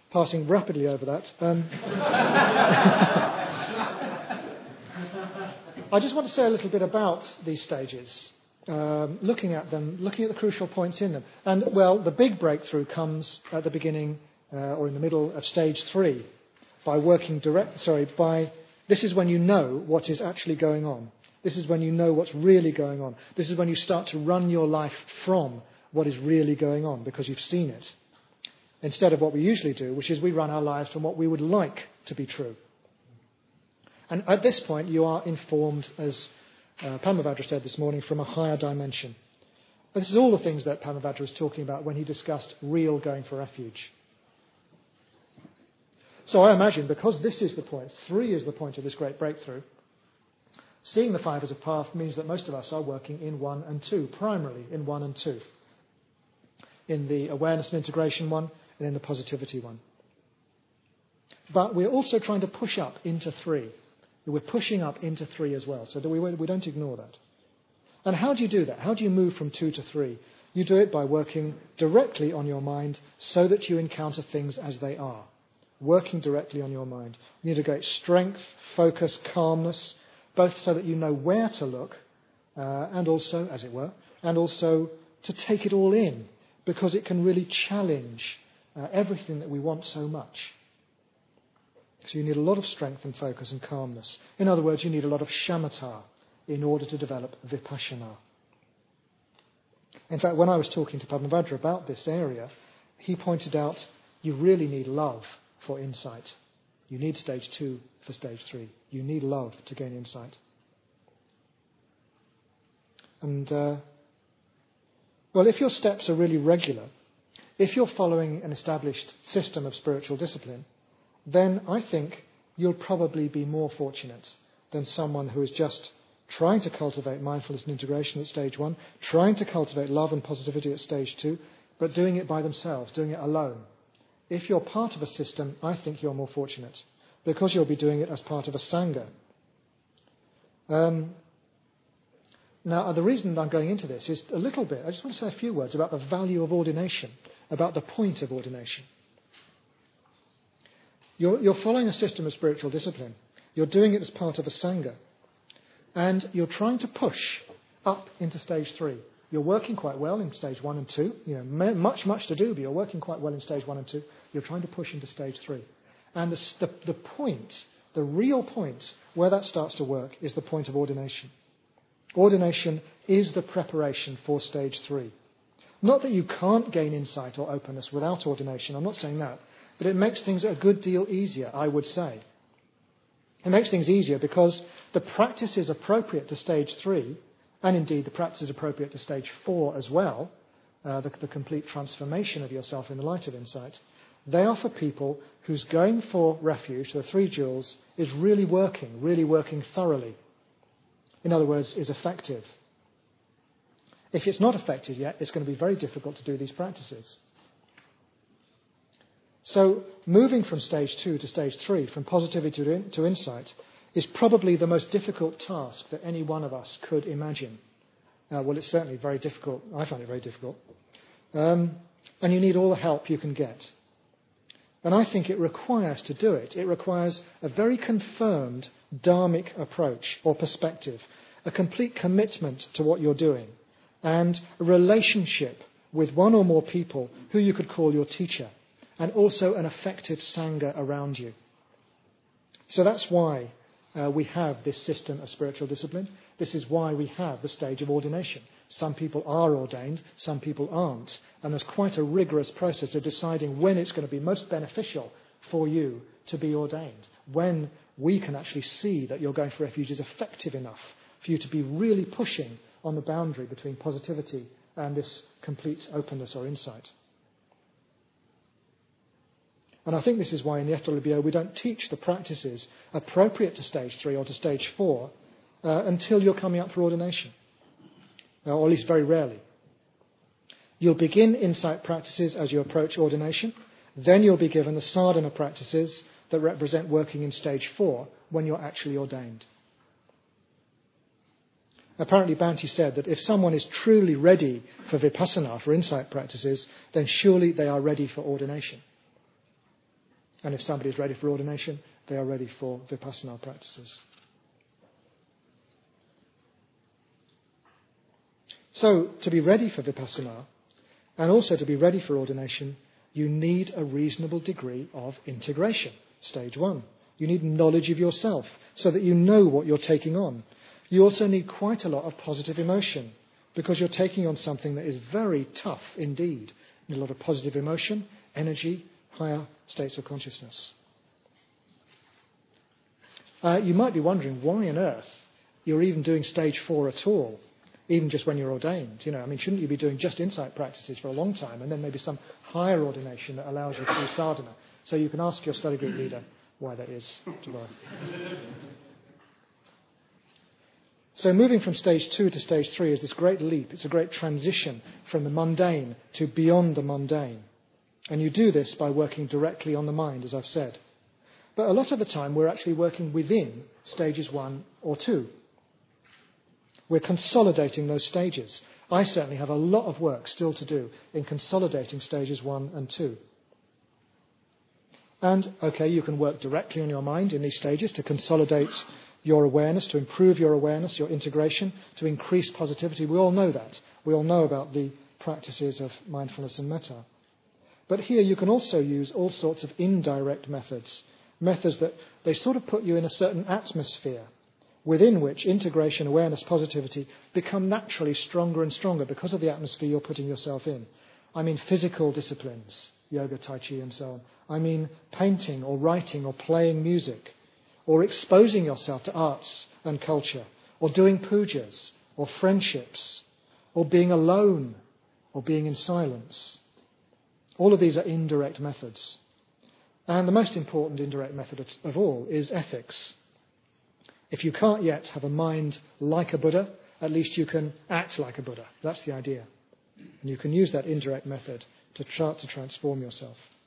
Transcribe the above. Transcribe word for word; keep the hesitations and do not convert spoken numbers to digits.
passing rapidly over that. Um, I just want to say a little bit about these stages, um, looking at them, looking at the crucial points in them. And, well, the big breakthrough comes at the beginning uh, or in the middle of stage three by working direct, sorry, by, this is when you know what is actually going on. This is when you know what's really going on. This is when you start to run your life from what is really going on because you've seen it. Instead of what we usually do, which is we run our lives from what we would like to be true. And at this point, you are informed, as uh, Padmavajra said this morning, from a higher dimension. And this is all the things that Padmavajra was talking about when he discussed real going for refuge. So I imagine, because this is the point, three is the point of this great breakthrough, seeing the five as a path means that most of us are working in one and two, primarily in one and two. In the awareness and integration one, and in the positivity one. But we're also trying to push up into three. We're pushing up into three as well, so that we, we don't ignore that. And how do you do that? How do you move from two to three? You do it by working directly on your mind so that you encounter things as they are. Working directly on your mind. You need a great strength, focus, calmness, both so that you know where to look, uh, and also, as it were, and also to take it all in, because it can really challenge uh, everything that we want so much. So you need a lot of strength and focus and calmness. In other words, you need a lot of shamatha in order to develop vipassana. In fact, when I was talking to Padmavajra about this area, he pointed out you really need love for insight. You need stage two for stage three. You need love to gain insight. And, uh, well, if your steps are really regular, if you're following an established system of spiritual discipline, then I think you'll probably be more fortunate than someone who is just trying to cultivate mindfulness and integration at stage one, trying to cultivate love and positivity at stage two, but doing it by themselves, doing it alone. If you're part of a system, I think you're more fortunate, because you'll be doing it as part of a sangha. Um, now, the reason I'm going into this is a little bit, I just want to say a few words about the value of ordination, about the point of ordination. You're, you're following a system of spiritual discipline. You're doing it as part of a sangha. And you're trying to push up into stage three. You're working quite well in stage one and two. You know, much, much to do, but you're working quite well in stage one and two. You're trying to push into stage three. And the, the, the point, the real point where that starts to work is the point of ordination. Ordination is the preparation for stage three. Not that you can't gain insight or openness without ordination. I'm not saying that. But it makes things a good deal easier, I would say. It makes things easier because the practice is appropriate to stage three, and indeed the practice is appropriate to stage four as well, uh, the, the complete transformation of yourself in the light of insight. They are for people whose going for refuge, the three jewels, is really working, really working thoroughly. In other words, is effective. If it's not effective yet, it's going to be very difficult to do these practices. So moving from stage two to stage three, from positivity to, in, to insight, is probably the most difficult task that any one of us could imagine. Uh, well, it's certainly very difficult. I find it very difficult. Um, and you need all the help you can get. And I think it requires, to do it, it requires a very confirmed dharmic approach or perspective, a complete commitment to what you're doing, and a relationship with one or more people who you could call your teacher, and also an effective sangha around you. So that's why uh, we have this system of spiritual discipline. This is why we have the stage of ordination. Some people are ordained, some people aren't. And there's quite a rigorous process of deciding when it's going to be most beneficial for you to be ordained. When we can actually see that your going for refuge is effective enough for you to be really pushing on the boundary between positivity and this complete openness or insight. And I think this is why in the F W B O we don't teach the practices appropriate to stage three or to stage four uh, until you're coming up for ordination, or at least very rarely. You'll begin insight practices as you approach ordination. Then you'll be given the sadhana practices that represent working in stage four when you're actually ordained. Apparently Bhante said that if someone is truly ready for vipassana, for insight practices, then surely they are ready for ordination. And if somebody is ready for ordination, they are ready for Vipassana practices. So, to be ready for Vipassana, and also to be ready for ordination, you need a reasonable degree of integration. Stage one. You need knowledge of yourself so that you know what you're taking on. You also need quite a lot of positive emotion because you're taking on something that is very tough indeed. You need a lot of positive emotion, energy, higher states of consciousness. Uh, you might be wondering why on earth you're even doing stage four at all, even just when you're ordained. You know, I mean, shouldn't you be doing just insight practices for a long time and then maybe some higher ordination that allows you to do sadhana? So you can ask your study group leader why that is tomorrow. So moving from stage two to stage three is this great leap. It's a great transition from the mundane to beyond the mundane. And you do this by working directly on the mind, as I've said. But a lot of the time we're actually working within stages one or two. We're consolidating those stages. I certainly have a lot of work still to do in consolidating stages one and two. And, okay, you can work directly on your mind in these stages to consolidate your awareness, to improve your awareness, your integration, to increase positivity. We all know that. We all know about the practices of mindfulness and metta. But here you can also use all sorts of indirect methods, methods that they sort of put you in a certain atmosphere within which integration, awareness, positivity become naturally stronger and stronger because of the atmosphere you're putting yourself in. I mean physical disciplines, yoga, tai chi and so on. I mean painting or writing or playing music or exposing yourself to arts and culture or doing pujas or friendships or being alone or being in silence. All of these are indirect methods. And the most important indirect method of, of all is ethics. If you can't yet have a mind like a Buddha, at least you can act like a Buddha. That's the idea. And you can use that indirect method to try to transform yourself.